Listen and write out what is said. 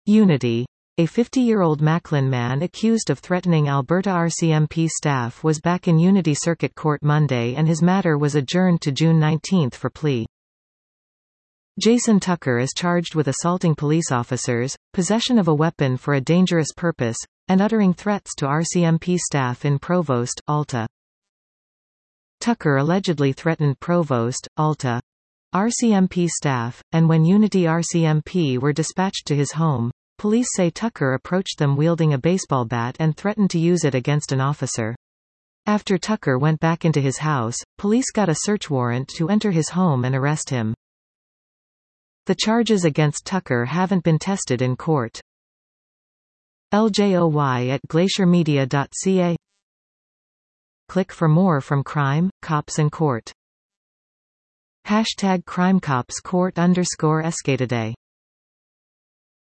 Unity. A 50-year-old Macklin man accused of threatening Alberta RCMP staff was back in Unity Circuit Court Monday, and his matter was adjourned to June 19 for plea. Jason Tucker is charged with assaulting police officers, possession of a weapon for a dangerous purpose, and uttering threats to RCMP staff in Provost, Alta. Tucker allegedly threatened Provost, Alta, RCMP staff, and when Unity RCMP were dispatched to his home, police say Tucker approached them wielding a baseball bat and threatened to use it against an officer. After Tucker went back into his house, police got a search warrant to enter his home and arrest him. The charges against Tucker haven't been tested in court. LJOY@glaciermedia.ca. Click for more from Crime, Cops and Court. #CrimeCopsCourt_SK Today